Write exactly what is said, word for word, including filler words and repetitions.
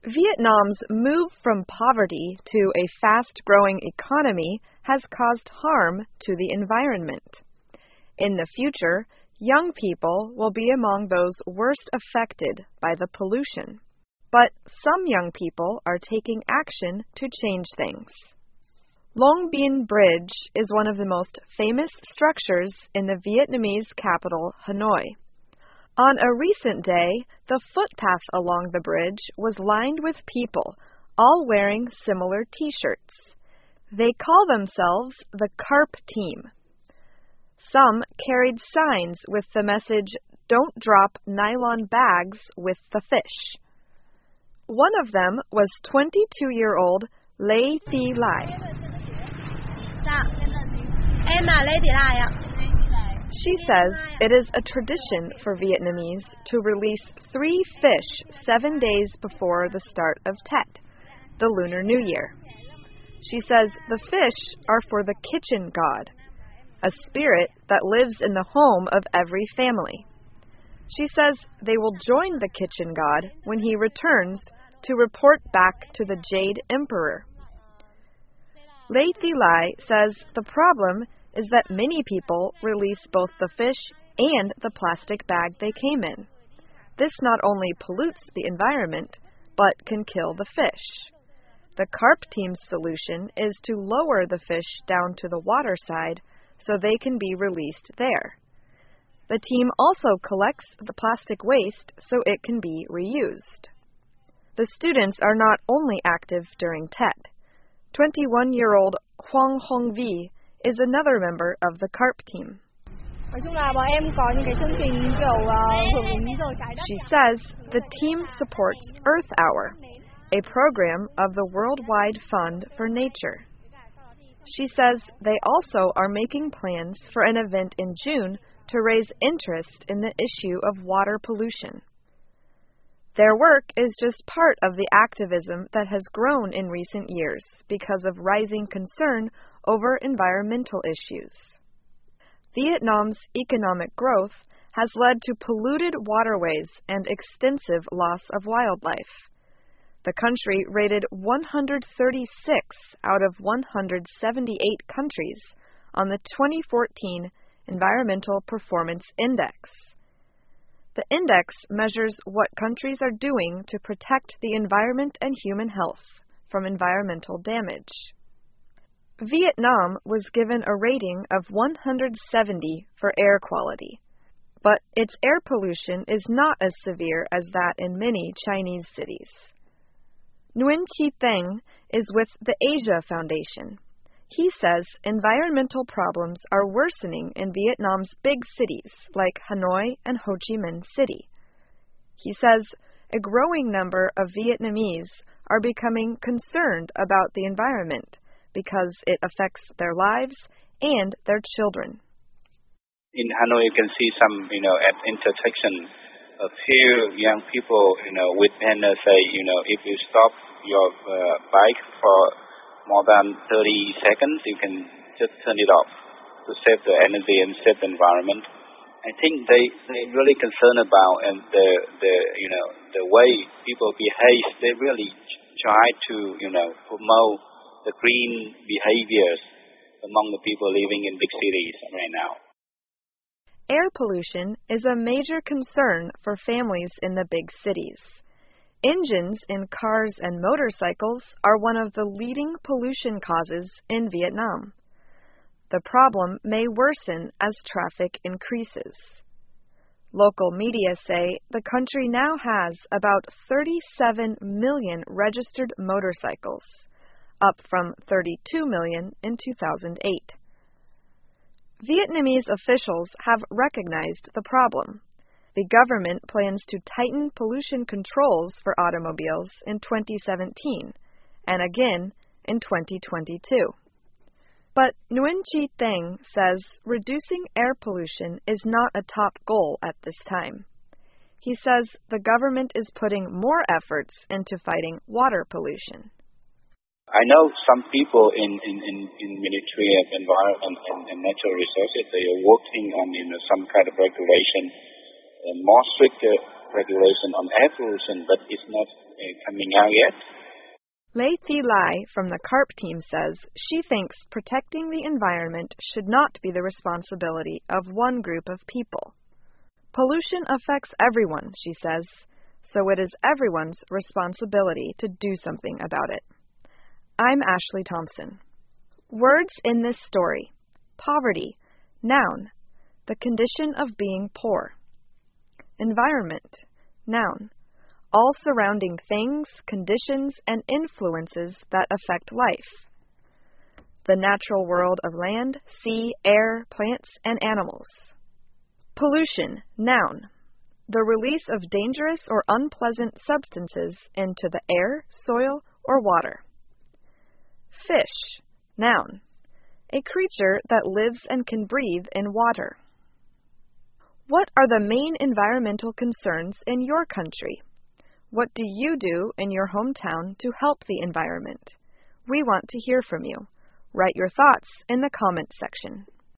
Vietnam's move from poverty to a fast-growing economy has caused harm to the environment. In the future, young people will be among those worst affected by the pollution. But some young people are taking action to change things. Long Bien Bridge is one of the most famous structures in the Vietnamese capital, Hanoi. On a recent day, the footpath along the bridge was lined with people, all wearing similar T-shirts. They call themselves the CARP Team. Some carried signs with the message, "Don't drop nylon bags with the fish." One of them was twenty-two-year-old Lê Thị Lai. She says it is a tradition for Vietnamese to release three fish seven days before the start of Tet, the Lunar New Year. She says the fish are for the kitchen god, a spirit that lives in the home of every family. She says they will join the kitchen god when he returns to report back to the Jade Emperor. Lê Thị Lai says the problem is that many people release both the fish and the plastic bag they came in. This not only pollutes the environment, but can kill the fish. The CARP Team's solution is to lower the fish down to the water side so they can be released there. The team also collects the plastic waste so it can be reused. The students are not only active during Tet. twenty-one-year-old Huang Hongvi is another member of the CARP Team. She says the team supports Earth Hour, a program of the Worldwide Fund for Nature. She says they also are making plans for an event in June to raise interest in the issue of water pollution. Their work is just part of the activism that has grown in recent years because of rising concern over environmental issues. Vietnam's economic growth has led to polluted waterways and extensive loss of wildlife. The country rated one hundred thirty-six out of one hundred seventy-eight countries on the twenty fourteen Environmental Performance Index. The index measures what countries are doing to protect the environment and human health from environmental damage. Vietnam was given a rating of one hundred seventy for air quality, but its air pollution is not as severe as that in many Chinese cities. Nguyen Chi Theng is with the Asia Foundation. He says environmental problems are worsening in Vietnam's big cities like Hanoi and Ho Chi Minh City. He says a growing number of Vietnamese are becoming concerned about the environment because it affects their lives and their children. In Hanoi, you can see some, you know, at intersection, a few young people, you know, with banners say, you know, if you stop your uh, bike for more than thirty seconds, you can just turn it off to save the energy and save the environment. I think they they really concerned about and the the you know the way people behave. They really try to you know promote the green behaviors among the people living in big cities right now. Air pollution is a major concern for families in the big cities. Engines in cars and motorcycles are one of the leading pollution causes in Vietnam. The problem may worsen as traffic increases. Local media say the country now has about thirty-seven million registered motorcycles, up from thirty-two million in two thousand eight. Vietnamese officials have recognized the problem. The government plans to tighten pollution controls for automobiles in twenty seventeen and again in twenty twenty-two. But Nguyen Chi Theng says reducing air pollution is not a top goal at this time. He says the government is putting more efforts into fighting water pollution. I know some people in, in, in, in Ministry of Environment and, and Natural Resources, they are working on you know, some kind of regulation, uh, more stricter regulation on air pollution, but it's not uh, coming out yet. Lei Thi Lai from the CARP team says she thinks protecting the environment should not be the responsibility of one group of people. Pollution affects everyone, she says, so it is everyone's responsibility to do something about it. I'm Ashley Thompson. Words in this story. Poverty, noun, the condition of being poor. Environment, noun, all surrounding things, conditions, and influences that affect life. The natural world of land, sea, air, plants, and animals. Pollution, noun, the release of dangerous or unpleasant substances into the air, soil, or water. Fish, noun, a creature that lives and can breathe in water. What are the main environmental concerns in your country? What do you do in your hometown to help the environment? We want to hear from you. Write your thoughts in the comments section.